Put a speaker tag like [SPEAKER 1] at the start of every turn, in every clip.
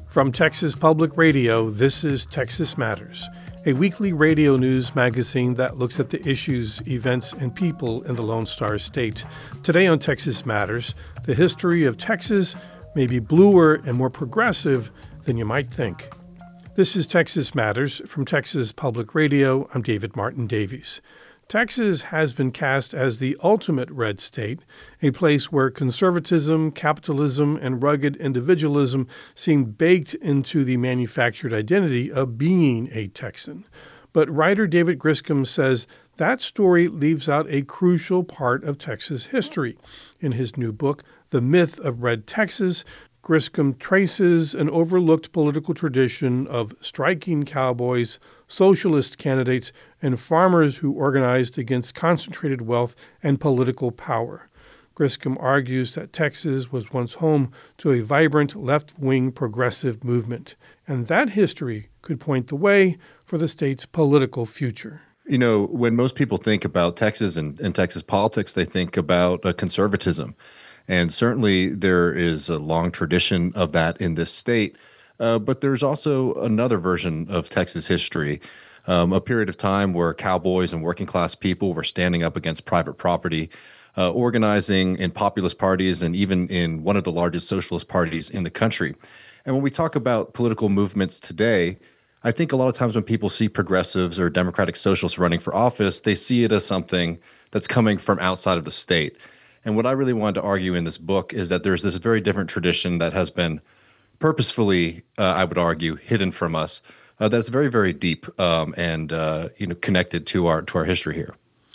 [SPEAKER 1] From Texas Public Radio, this is Texas Matters, a weekly radio news magazine that looks at the issues, events, and people in the Lone Star State. Today on Texas Matters, the history of Texas may be bluer and more progressive than you might think. This is Texas Matters from Texas Public Radio. I'm David Martin Davies. Texas has been cast as the ultimate red state, a place where conservatism, capitalism, and rugged individualism seem baked into the manufactured identity of being a Texan. But writer David Griscom says that story leaves out a crucial part of Texas history. In his new book, The Myth of Red Texas, Griscom traces an overlooked political tradition of striking cowboys, socialist candidates, and farmers who organized against concentrated wealth and political power. Griscom argues that Texas was once home to a vibrant left-wing progressive movement, and that history could point the way for the state's political future.
[SPEAKER 2] You know, when most people think about Texas and Texas politics, they think about conservatism. And certainly there is a long tradition of that in this state. But there's also another version of Texas history, a period of time where cowboys and working class people were standing up against private property, organizing in populist parties and even in one of the largest socialist parties in the country. And when we talk about political movements today, I think a lot of times when people see progressives or democratic socialists running for office, they see it as something that's coming from outside of the state. And what I really wanted to argue in this book is that there's this very different tradition that has been purposefully, I would argue, hidden from us. That's very, very deep and connected to our history here.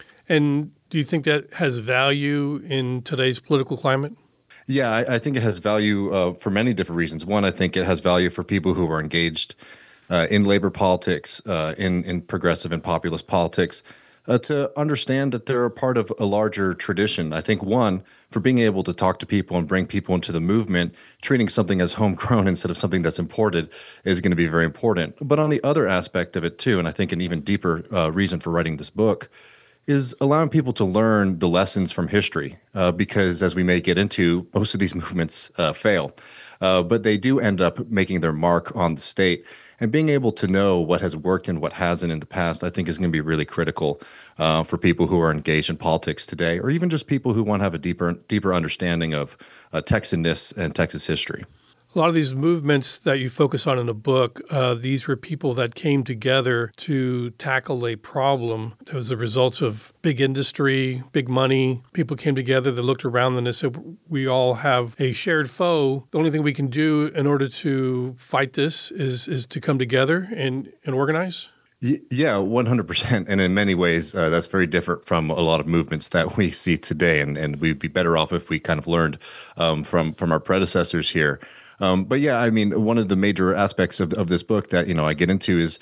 [SPEAKER 1] And do you think that has value in today's political climate?
[SPEAKER 2] Yeah, I think it has value for many different reasons. One, I think it has value for people who are engaged in labor politics, in progressive and populist politics, to understand that they're a part of a larger tradition. I think, one, for being able to talk to people and bring people into the movement, treating something as homegrown instead of something that's imported is going to be very important. But on the other aspect of it, too, and I think an even deeper reason for writing this book, is allowing people to learn the lessons from history, because as we may get into, most of these movements fail. But they do end up making their mark on the state. And being able to know what has worked and what hasn't in the past, I think, is going to be really critical for people who are engaged in politics today, or even just people who want to have a deeper understanding of Texanness and Texas history.
[SPEAKER 1] A lot of these movements that you focus on in the book, these were people that came together to tackle a problem. It was the results of big industry, big money. People came together, they looked around them and said, we all have a shared foe. The only thing we can do in order to fight this is to come together and organize?
[SPEAKER 2] Yeah, 100%. And in many ways, that's very different from a lot of movements that we see today. And we'd be better off if we kind of learned from our predecessors here. But yeah, I mean, one of the major aspects of this book that, I get into is,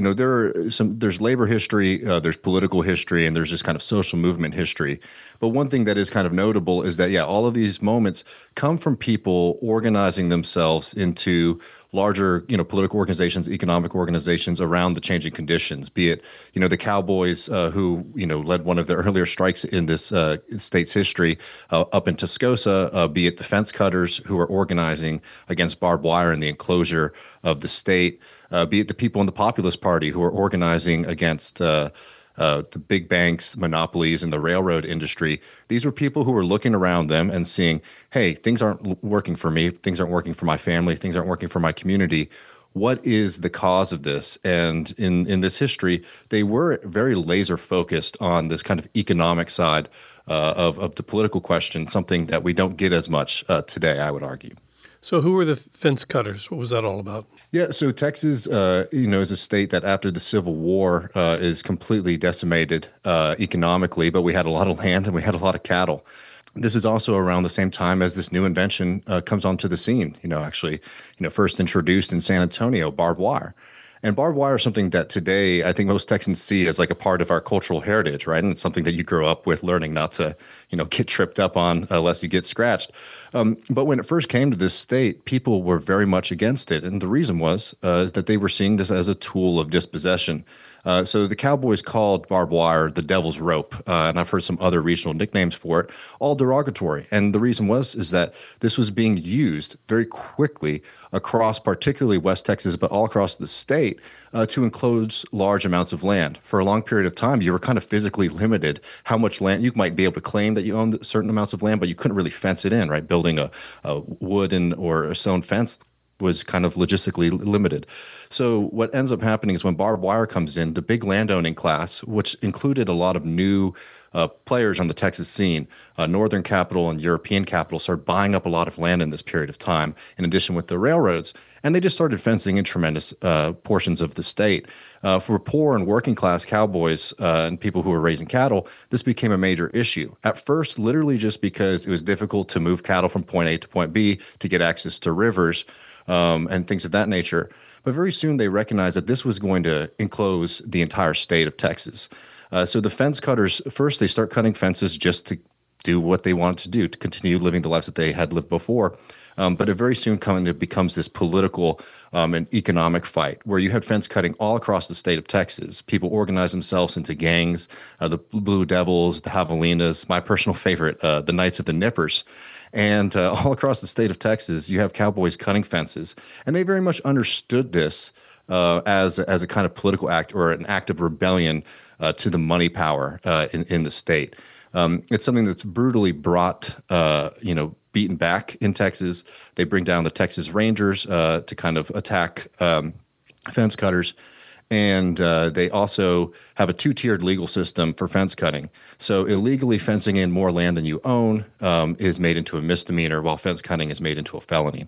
[SPEAKER 2] there's labor history, there's political history, and there's just kind of social movement history. But one thing that is kind of notable is that, all of these moments come from people organizing themselves into larger, political organizations, economic organizations around the changing conditions, be it, the cowboys who, led one of the earlier strikes in this state's history up in Tascosa, be it the fence cutters who are organizing against barbed wire and the enclosure of the state, be it the people in the Populist Party who are organizing against the big banks, monopolies, and the railroad industry. These were people who were looking around them and seeing, hey, things aren't working for me, things aren't working for my family, things aren't working for my community. What is the cause of this? And in this history, they were very laser focused on this kind of economic side of the political question, something that we don't get as much today, I would argue.
[SPEAKER 1] So who were the fence cutters? What was that all about?
[SPEAKER 2] Yeah, so Texas, is a state that after the Civil War is completely decimated economically, but we had a lot of land and we had a lot of cattle. This is also around the same time as this new invention comes onto the scene, first introduced in San Antonio, barbed wire. And barbed wire is something that today I think most Texans see as like a part of our cultural heritage, right? And it's something that you grow up with learning not to, get tripped up on unless you get scratched. But when it first came to this state, people were very much against it. And the reason was is that they were seeing this as a tool of dispossession. So the Cowboys called barbed wire the devil's rope, and I've heard some other regional nicknames for it, all derogatory. And the reason is that this was being used very quickly across particularly West Texas, but all across the state to enclose large amounts of land. For a long period of time, you were kind of physically limited how much land you might be able to claim that you owned certain amounts of land, but you couldn't really fence it in, right? Building a wooden or a stone fence was kind of logistically limited. So what ends up happening is when barbed wire comes in, the big landowning class, which included a lot of new players on the Texas scene, Northern capital and European capital, started buying up a lot of land in this period of time, in addition with the railroads. And they just started fencing in tremendous portions of the state. For poor and working class cowboys and people who were raising cattle, this became a major issue. At first, literally just because it was difficult to move cattle from point A to point B to get access to rivers and things of that nature. But very soon they recognized that this was going to enclose the entire state of Texas. So the fence cutters, first they start cutting fences just to do what they wanted to do, to continue living the lives that they had lived before. But it very soon becomes this political and economic fight where you had fence cutting all across the state of Texas. People organized themselves into gangs, the Blue Devils, the Javelinas, my personal favorite, the Knights of the Nippers. And all across the state of Texas, you have cowboys cutting fences. And they very much understood this as a kind of political act or an act of rebellion to the money power in the state. It's something that's brutally brought, beaten back in Texas. They bring down the Texas Rangers to kind of attack fence cutters. And they also have a two-tiered legal system for fence cutting. So illegally fencing in more land than you own is made into a misdemeanor, while fence cutting is made into a felony.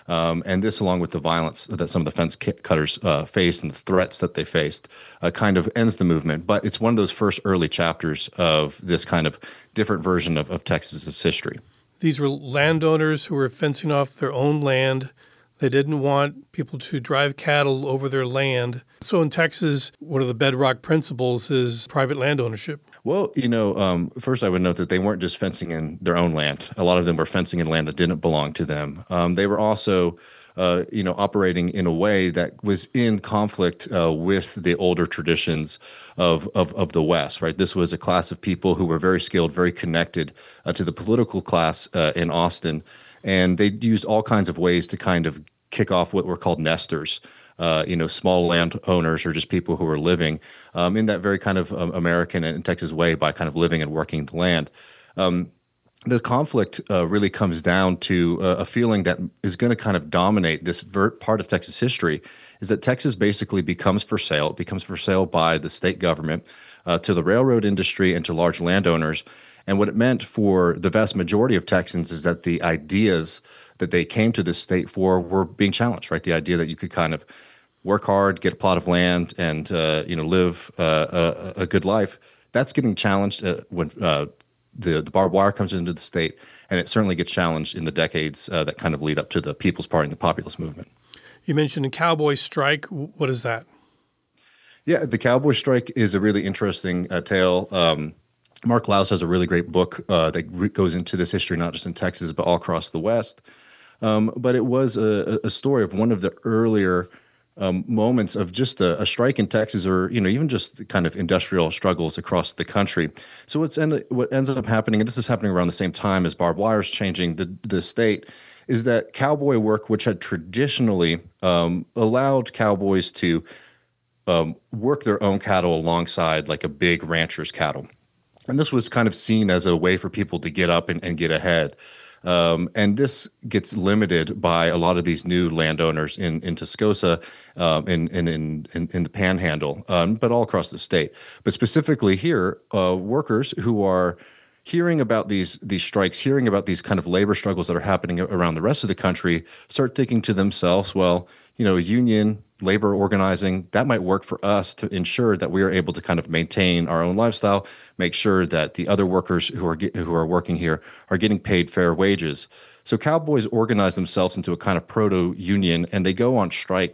[SPEAKER 2] And this, along with the violence that some of the fence cutters faced and the threats that they faced, kind of ends the movement. But it's one of those first early chapters of this kind of different version of Texas's history.
[SPEAKER 1] These were landowners who were fencing off their own land. They didn't want people to drive cattle over their land. So in Texas, one of the bedrock principles is private land ownership.
[SPEAKER 2] Well, first I would note that they weren't just fencing in their own land. A lot of them were fencing in land that didn't belong to them. They were also, operating in a way that was in conflict with the older traditions of the West, right? This was a class of people who were very skilled, very connected to the political class in Austin. And they used all kinds of ways to kind of kick off what were called nesters, small landowners or just people who were living in that very kind of American and Texas way by kind of living and working the land. The conflict really comes down to a feeling that is going to kind of dominate this part of Texas history, is that Texas basically becomes for sale. It becomes for sale by the state government to the railroad industry and to large landowners. And what it meant for the vast majority of Texans is that the ideas that they came to this state for were being challenged, right? The idea that you could kind of work hard, get a plot of land, and live a good life. That's getting challenged when the barbed wire comes into the state, and it certainly gets challenged in the decades that kind of lead up to the People's Party and the populist movement.
[SPEAKER 1] You mentioned a cowboy strike. What is that?
[SPEAKER 2] Yeah, the cowboy strike is a really interesting tale. Mark Laus has a really great book that goes into this history, not just in Texas, but all across the West. But it was a story of one of the earlier moments of just a strike in Texas, or even just kind of industrial struggles across the country. So what ends up happening, and this is happening around the same time as barbed wire is changing the state, is that cowboy work, which had traditionally allowed cowboys to work their own cattle alongside like a big rancher's cattle. And this was kind of seen as a way for people to get up and get ahead. And this gets limited by a lot of these new landowners in Tascosa, in the Panhandle, but all across the state. But specifically here, workers who are hearing about these strikes, hearing about these kind of labor struggles that are happening around the rest of the country, start thinking to themselves, well, union, labor organizing, that might work for us to ensure that we are able to kind of maintain our own lifestyle, make sure that the other workers who are working here are getting paid fair wages. So cowboys organize themselves into a kind of proto-union, and they go on strike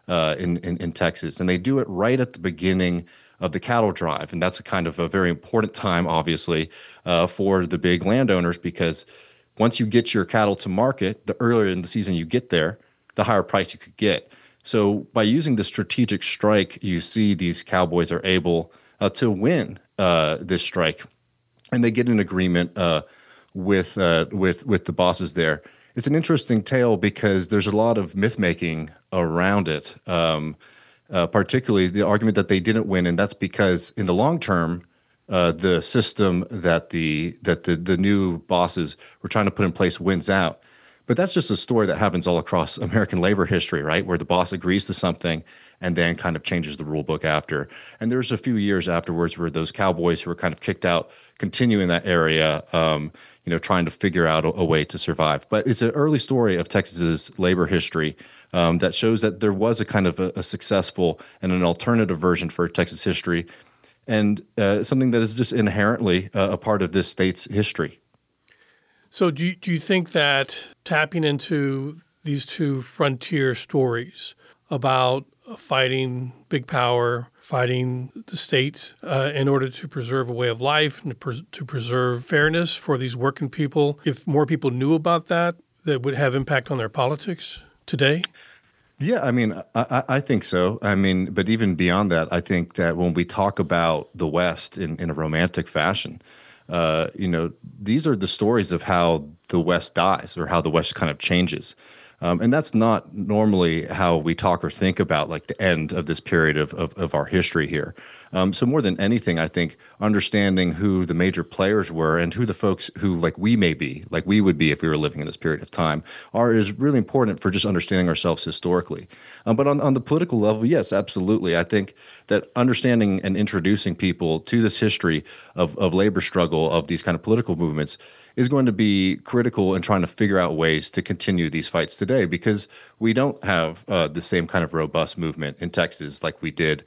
[SPEAKER 2] in Texas, and they do it right at the beginning of the cattle drive, and that's a kind of a very important time, obviously, for the big landowners, because once you get your cattle to market, the earlier in the season you get there, the higher price you could get. So by using the strategic strike, you see these cowboys are able to win this strike, and they get an agreement with the bosses there. It's an interesting tale because there's a lot of myth making around it, particularly the argument that they didn't win, and that's because in the long term, the system that the new bosses were trying to put in place wins out. But that's just a story that happens all across American labor history, right? Where the boss agrees to something and then kind of changes the rule book after. And there's a few years afterwards where those cowboys who were kind of kicked out continue in that area, trying to figure out a way to survive. But it's an early story of Texas's labor history that shows that there was a kind of a successful and an alternative version for Texas history, and something that is just inherently a part of this state's history.
[SPEAKER 1] So do you think that tapping into these two frontier stories about fighting big power, fighting the state in order to preserve a way of life and to preserve fairness for these working people, if more people knew about that, that would have impact on their politics today?
[SPEAKER 2] Yeah, I mean, I think so. I mean, but even beyond that, I think that when we talk about the West in a romantic fashion, these are the stories of how the West dies or how the West kind of changes. And that's not normally how we talk or think about like the end of this period of our history here. So more than anything, I think understanding who the major players were and who the folks who like we would be if we were living in this period of time is really important for just understanding ourselves historically. But on the political level, yes, absolutely. I think that understanding and introducing people to this history of labor struggle, of these kind of political movements, is going to be critical in trying to figure out ways to continue these fights today, because we don't have the same kind of robust movement in Texas like we did,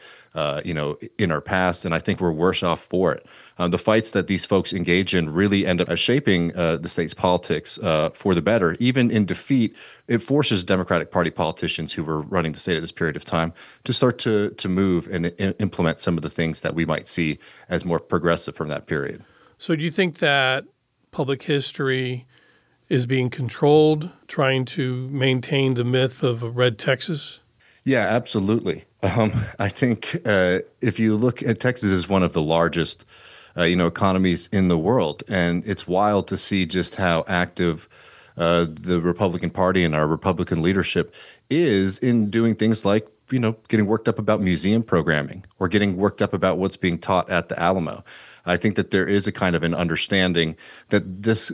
[SPEAKER 2] in our past, and I think we're worse off for it. The fights that these folks engage in really end up shaping the state's politics for the better. Even in defeat, it forces Democratic Party politicians who were running the state at this period of time to start to move and implement some of the things that we might see as more progressive from that period.
[SPEAKER 1] So do you think that public history is being controlled, trying to maintain the myth of a red Texas?
[SPEAKER 2] Yeah, absolutely. I think if you look at Texas as one of the largest, economies in the world, and it's wild to see just how active the Republican Party and our Republican leadership is in doing things like, getting worked up about museum programming or getting worked up about what's being taught at the Alamo. I think that there is a kind of an understanding that this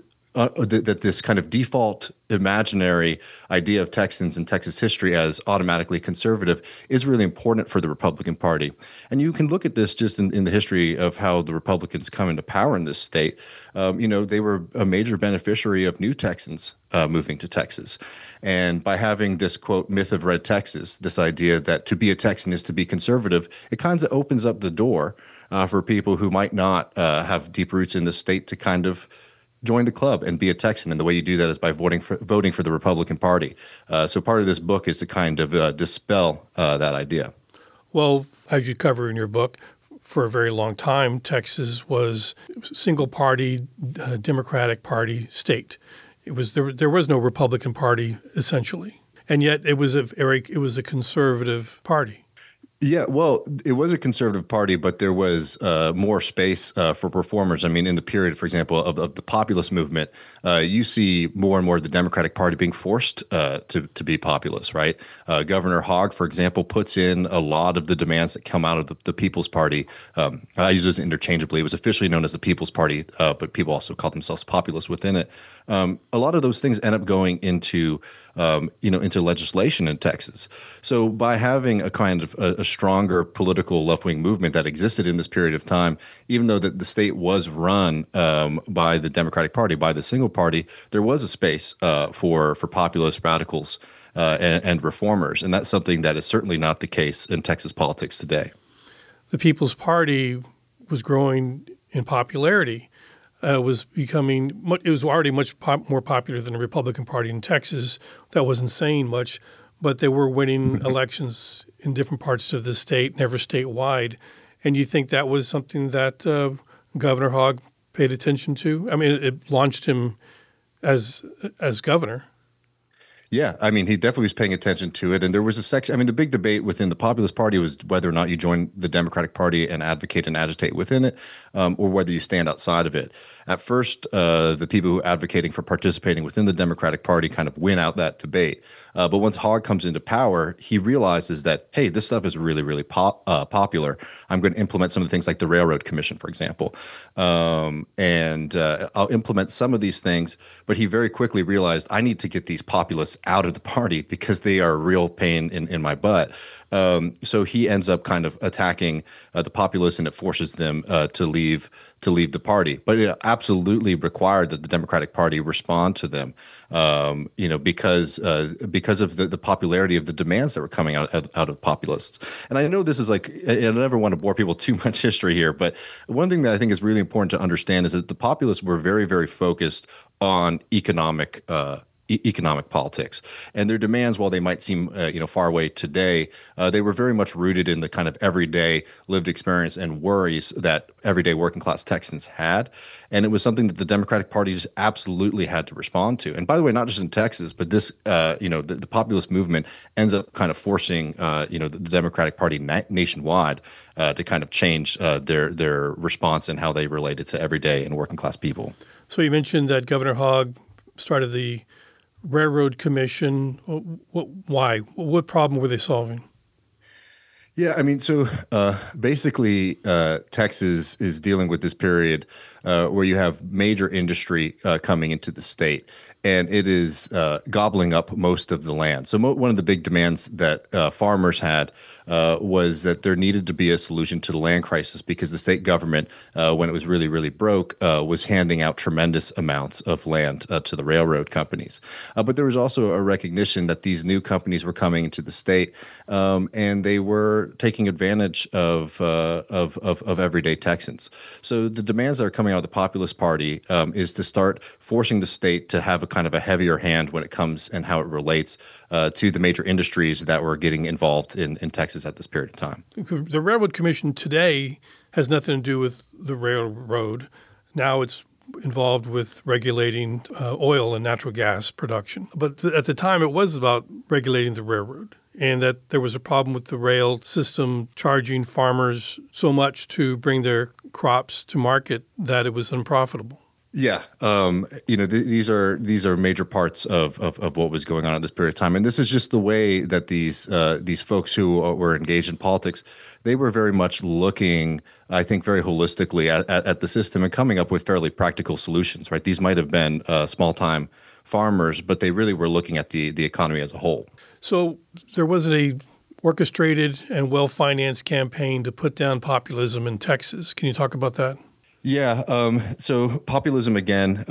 [SPEAKER 2] kind of default imaginary idea of Texans and Texas history as automatically conservative is really important for the Republican Party. And you can look at this just in the history of how the Republicans come into power in this state. They were a major beneficiary of new Texans moving to Texas. And by having this, quote, myth of red Texas, this idea that to be a Texan is to be conservative, it kind of opens up the door for people who might not have deep roots in the state to kind of join the club and be a Texan. And the way you do that is by voting for the Republican Party. So part of this book is to kind of dispel that idea.
[SPEAKER 1] Well, as you cover in your book, for a very long time, Texas was a single-party, Democratic Party state. There was no Republican Party essentially, and yet it was a conservative party.
[SPEAKER 2] Yeah, well, it was a conservative party, but there was more space for performers. I mean, in the period, for example, of the populist movement, you see more and more the Democratic Party being forced to be populist, right? Governor Hogg, for example, puts in a lot of the demands that come out of the People's Party. I use this interchangeably. It was officially known as the People's Party, but people also called themselves populists within it. A lot of those things end up going into legislation in Texas. So by having a kind of a stronger political left-wing movement that existed in this period of time, even though the state was run by the Democratic Party, by the single party, there was a space for populist radicals and reformers. And that's something that is certainly not the case in Texas politics today.
[SPEAKER 1] The People's Party was growing in popularity. It was already much more popular than the Republican Party in Texas. That wasn't saying much. but they were winning elections in different parts of the state, never statewide. And you think that was something that Governor Hogg paid attention to? I mean, it launched him as governor.
[SPEAKER 2] Yeah, I mean, he definitely was paying attention to it. And there was a section, I mean, the big debate within the Populist Party was whether or not you join the Democratic Party and advocate and agitate within it, or whether you stand outside of it. At first, the people who are advocating for participating within the Democratic Party kind of win out that debate. But once Hogg comes into power, he realizes that, hey, this stuff is really, really popular. I'm going to implement some of the things like the Railroad Commission, for example. And I'll implement some of these things. But he very quickly realized, I need to get these populists out of the party because they are a real pain in my butt. So he ends up kind of attacking the populists, and it forces them to leave the party. But it absolutely required that the Democratic Party respond to them, because of the popularity of the demands that were coming out of populists. And I know this is like, I never want to bore people too much history here, but one thing that I think is really important to understand is that the populists were very, very focused on economic politics, and their demands, while they might seem far away today, they were very much rooted in the kind of everyday lived experience and worries that everyday working class Texans had, and it was something that the Democratic Party just absolutely had to respond to. And by the way, not just in Texas, but this the populist movement ends up kind of forcing the Democratic Party nationwide to kind of change their response and how they related to everyday and working class people.
[SPEAKER 1] So you mentioned that Governor Hogg started the Railroad Commission. Why? What problem were they solving?
[SPEAKER 2] Yeah, I mean, so basically, Texas is dealing with this period where you have major industry coming into the state, and it is gobbling up most of the land. So one of the big demands that farmers had was that there needed to be a solution to the land crisis, because the state government, when it was really, really broke, was handing out tremendous amounts of land to the railroad companies. But there was also a recognition that these new companies were coming into the state, and they were taking advantage of everyday Texans. So the demands that are coming out of the Populist Party is to start forcing the state to have a kind of a heavier hand when it comes and how it relates to the major industries that were getting involved in Texas at this period of time.
[SPEAKER 1] The Railroad Commission today has nothing to do with the railroad. Now it's involved with regulating oil and natural gas production. But at the time, it was about regulating the railroad, and that there was a problem with the rail system charging farmers so much to bring their crops to market that it was unprofitable.
[SPEAKER 2] Yeah, these are major parts of what was going on at this period of time, and this is just the way that these folks who were engaged in politics, they were very much looking, I think, very holistically at the system and coming up with fairly practical solutions. Right, these might have been small time farmers, but they really were looking at the economy as a whole.
[SPEAKER 1] So there was a orchestrated and well-financed campaign to put down populism in Texas. Can you talk about that?
[SPEAKER 2] Yeah. So populism again,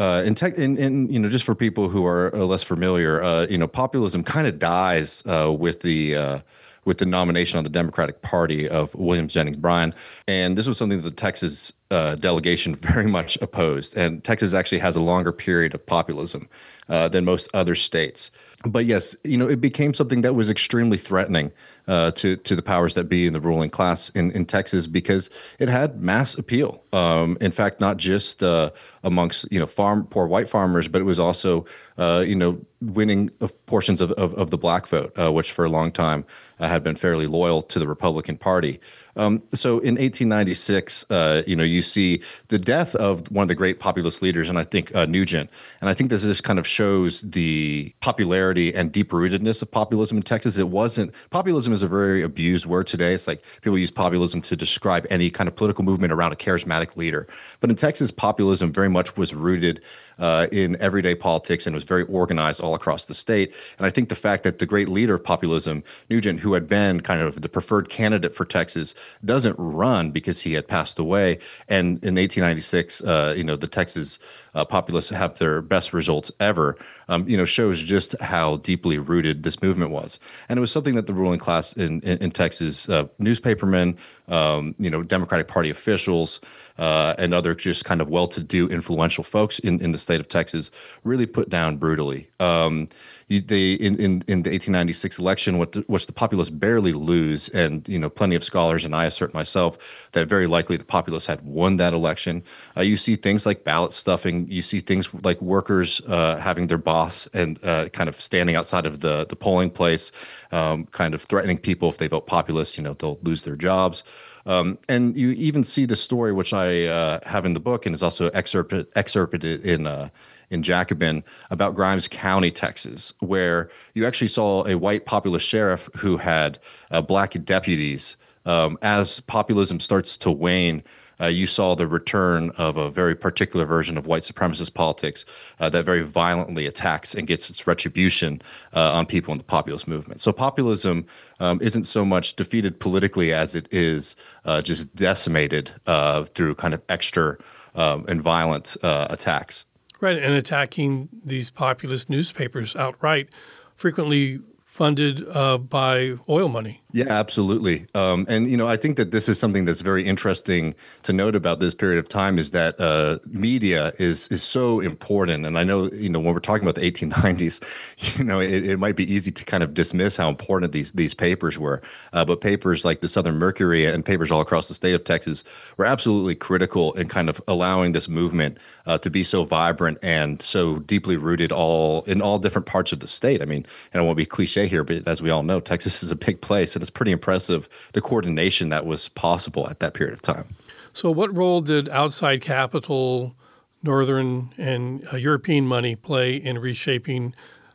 [SPEAKER 2] just for people who are less familiar, populism kind of dies with the nomination on the Democratic Party of William Jennings Bryan, and this was something that the Texas delegation very much opposed. And Texas actually has a longer period of populism than most other states. But yes, it became something that was extremely threatening to the powers that be in the ruling class in Texas, because it had mass appeal. In fact, not just amongst poor white farmers, but it was also winning portions of the black vote, which for a long time had been fairly loyal to the Republican Party. So in 1896, you see the death of one of the great populist leaders, and I think Nugent. And I think this just kind of shows the popularity and deep-rootedness of populism in Texas. Populism is a very abused word today. It's like people use populism to describe any kind of political movement around a charismatic leader. But in Texas, populism very much was rooted in everyday politics and was very organized all across the state. And I think the fact that the great leader of populism, Nugent, who had been kind of the preferred candidate for Texas, doesn't run because he had passed away. And in 1896, the Texas populists have their best results ever, shows just how deeply rooted this movement was. And it was something that the ruling class in Texas, newspapermen, Democratic Party officials, and other just kind of well-to-do, influential folks in the state of Texas really put down brutally. in the 1896 election, which the populists barely lose, and plenty of scholars and I assert myself that very likely the populists had won that election. You see things like ballot stuffing. You see things like workers having their boss and kind of standing outside of the polling place, kind of threatening people if they vote populist. They'll lose their jobs. And you even see the story, which I have in the book and is also excerpted in Jacobin, about Grimes County, Texas, where you actually saw a white populist sheriff who had black deputies. As populism starts to wane, you saw the return of a very particular version of white supremacist politics that very violently attacks and gets its retribution on people in the populist movement. So populism isn't so much defeated politically as it is just decimated through kind of extra and violent attacks.
[SPEAKER 1] Right, and attacking these populist newspapers outright, frequently funded by oil money.
[SPEAKER 2] Yeah, absolutely. And, I think that this is something that's very interesting to note about this period of time is that media is so important. And I know, when we're talking about the 1890s, it might be easy to kind of dismiss how important these papers were. But papers like the Southern Mercury and papers all across the state of Texas were absolutely critical in kind of allowing this movement to be so vibrant and so deeply rooted in all different parts of the state. I mean, and I won't be cliche here, but as we all know, Texas is a big place. And it's pretty impressive, the coordination that was possible at that period of time.
[SPEAKER 1] So what role did outside capital, Northern and European money play in reshaping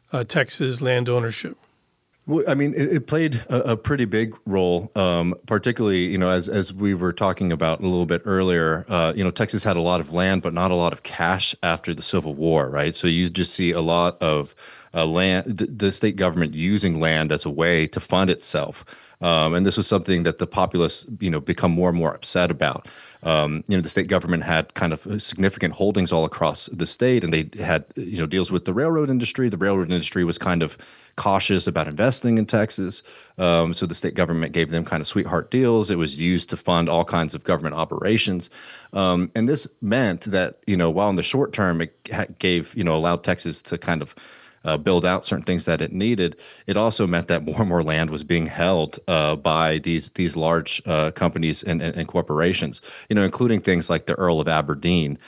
[SPEAKER 1] Texas land ownership?
[SPEAKER 2] Well, I mean, it played a pretty big role, particularly, as we were talking about a little bit earlier, Texas had a lot of land, but not a lot of cash after the Civil War, right? So you just see a lot of land, the state government using land as a way to fund itself. And this was something that the populists, become more and more upset about. The state government had kind of significant holdings all across the state, and they had, deals with the railroad industry. The railroad industry was kind of cautious about investing in Texas. So the state government gave them kind of sweetheart deals. It was used to fund all kinds of government operations. And this meant that, while in the short term it allowed Texas to kind of build out certain things that it needed, it also meant that more and more land was being held by these large companies and corporations, including things like the Earl of Aberdeen,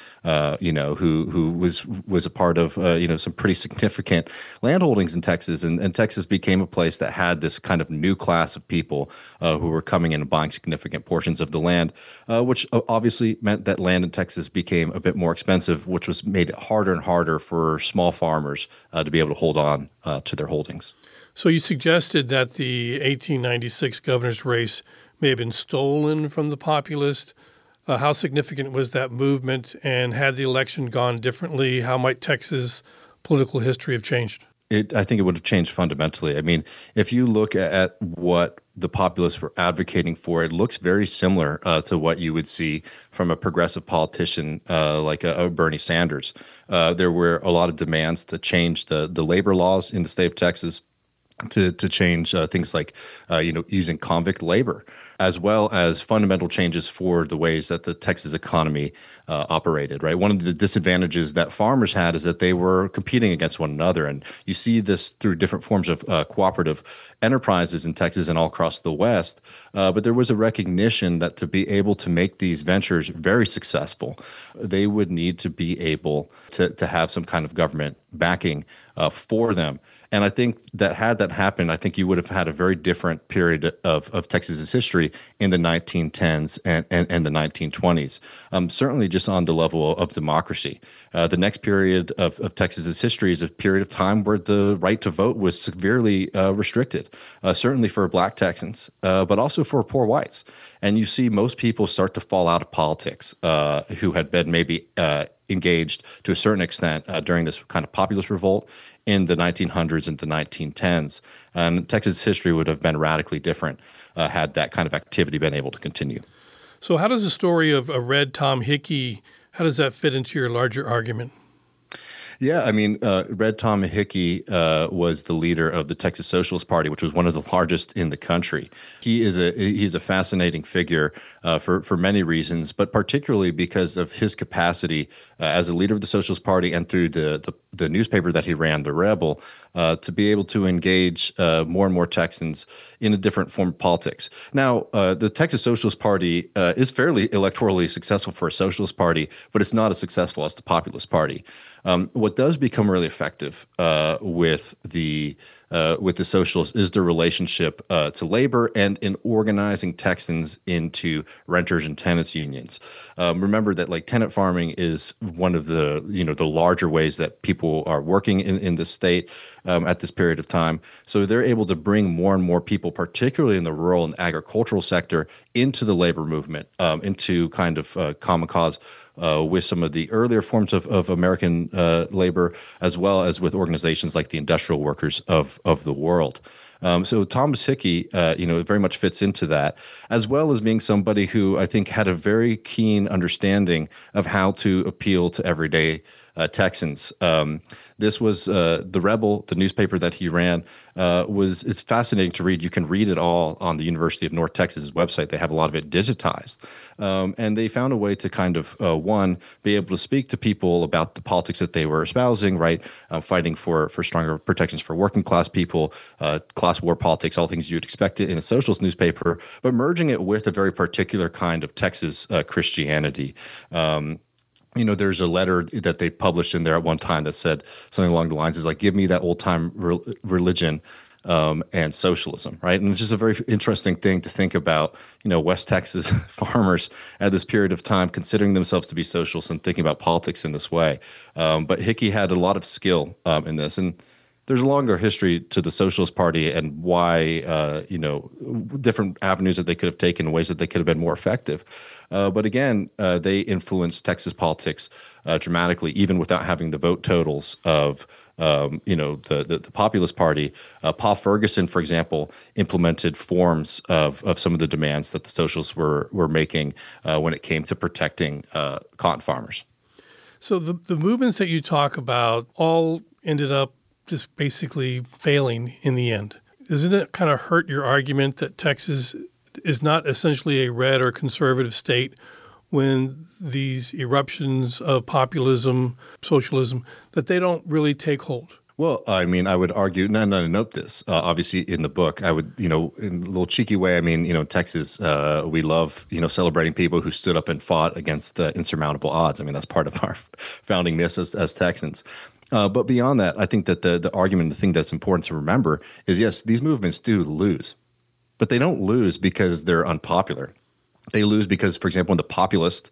[SPEAKER 2] who was a part of some pretty significant land holdings in Texas, and Texas became a place that had this kind of new class of people who were coming in and buying significant portions of the land, which obviously meant that land in Texas became a bit more expensive, which was made it harder and harder for small farmers to be able to hold on to their holdings.
[SPEAKER 1] So you suggested that the 1896 governor's race may have been stolen from the populist. How significant was that movement? And had the election gone differently, how might Texas' political history have changed?
[SPEAKER 2] I think it would have changed fundamentally. I mean, if you look at what the populists were advocating for, it looks very similar to what you would see from a progressive politician like a Bernie Sanders. There were a lot of demands to change the labor laws in the state of Texas, to change things like using convict labor, as well as fundamental changes for the ways that the Texas economy operated, right? One of the disadvantages that farmers had is that they were competing against one another. And you see this through different forms of cooperative enterprises in Texas and all across the West. But there was a recognition that to be able to make these ventures very successful, they would need to be able to have some kind of government backing for them. And I think that had that happened, I think you would have had a very different period of Texas's history in the 1910s and the 1920s, certainly just on the level of democracy. The next period of Texas's history is a period of time where the right to vote was severely restricted, certainly for Black Texans, but also for poor whites. And you see most people start to fall out of politics who had been maybe engaged to a certain extent during this kind of populist revolt in the 1900s and the 1910s. And Texas history would have been radically different had that kind of activity been able to continue.
[SPEAKER 1] So how does the story of Red Tom Hickey, how does that fit into your larger argument?
[SPEAKER 2] Yeah, I mean, Red Tom Hickey was the leader of the Texas Socialist Party, which was one of the largest in the country. He's a fascinating figure for many reasons, but particularly because of his capacity as a leader of the Socialist Party and through the newspaper that he ran, The Rebel, to be able to engage more and more Texans in a different form of politics. Now, the Texas Socialist Party is fairly electorally successful for a socialist party, but it's not as successful as the Populist Party. What does become really effective with the socialists is their relationship to labor and in organizing Texans into renters and tenants unions. Remember that like tenant farming is one of the larger ways that people are working in the state at this period of time. So they're able to bring more and more people, particularly in the rural and agricultural sector, into the labor movement, into kind of common cause. With some of the earlier forms of American labor, as well as with organizations like the industrial workers of the world. So Thomas Hickey, very much fits into that, as well as being somebody who I think had a very keen understanding of how to appeal to everyday Texans. This was The Rebel, the newspaper that he ran. It's fascinating to read. You can read it all on the University of North Texas's website. They have a lot of it digitized. And they found a way to kind of, be able to speak to people about the politics that they were espousing, right? Fighting for stronger protections for working class people, class war politics, all things you'd expect in a socialist newspaper, but merging it with a very particular kind of Texas Christianity. There's a letter that they published in there at one time that said something along the lines is like, give me that old time religion and socialism, right? And it's just a very interesting thing to think about, West Texas farmers at this period of time considering themselves to be socialists and thinking about politics in this way. But Hickey had a lot of skill in this. And there's a longer history to the Socialist Party and why, different avenues that they could have taken, ways that they could have been more effective. But again, they influenced Texas politics dramatically, even without having the vote totals of, the Populist Party. Paul Ferguson, for example, implemented forms of some of the demands that the socialists were making when it came to protecting cotton farmers.
[SPEAKER 1] So the movements that you talk about all ended up just basically failing in the end. Doesn't it kind of hurt your argument that Texas is not essentially a red or conservative state when these eruptions of populism, socialism, that they don't really take hold?
[SPEAKER 2] Well, I mean, I would argue, no, note this. Obviously, in the book, I would, in a little cheeky way, I mean, Texas, we love, celebrating people who stood up and fought against insurmountable odds. I mean, that's part of our founding myth as Texans. But beyond that, I think that the argument, the thing that's important to remember is, yes, these movements do lose, but they don't lose because they're unpopular. They lose because, for example, in the populist,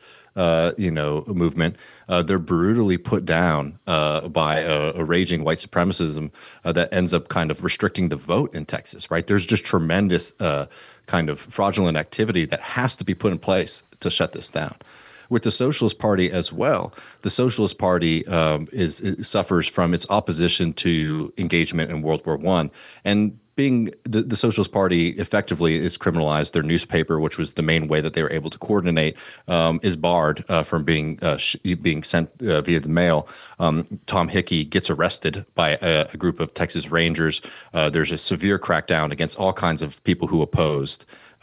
[SPEAKER 2] movement, they're brutally put down by a raging white supremacism that ends up kind of restricting the vote in Texas, right? There's just tremendous kind of fraudulent activity that has to be put in place to shut this down. With the Socialist Party as well, the Socialist Party suffers from its opposition to engagement in World War I. And being the Socialist Party effectively is criminalized. Their newspaper, which was the main way that they were able to coordinate, is barred from being sent via the mail. Tom Hickey gets arrested by a group of Texas Rangers. There's a severe crackdown against all kinds of people who opposed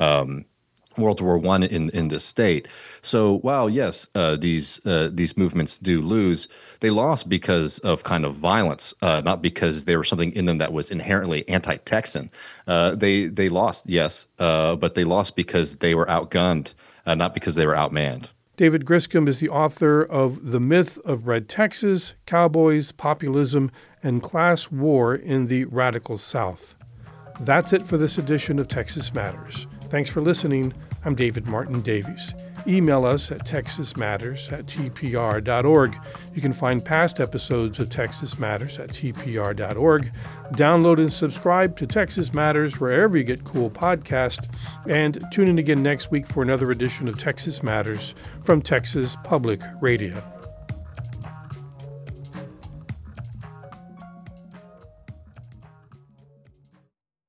[SPEAKER 2] World War I in this state. So while yes, these movements do lose, they lost because of kind of violence, not because there was something in them that was inherently anti-Texan. They lost, yes, but they lost because they were outgunned, not because they were outmanned.
[SPEAKER 1] David Griscom is the author of The Myth of Red Texas, Cowboys, Populism, and Class War in the Radical South. That's it for this edition of Texas Matters. Thanks for listening. I'm David Martin Davies. Email us at texasmatters@tpr.org. You can find past episodes of Texas Matters at tpr.org. Download and subscribe to Texas Matters wherever you get cool podcasts. And tune in again next week for another edition of Texas Matters from Texas Public Radio.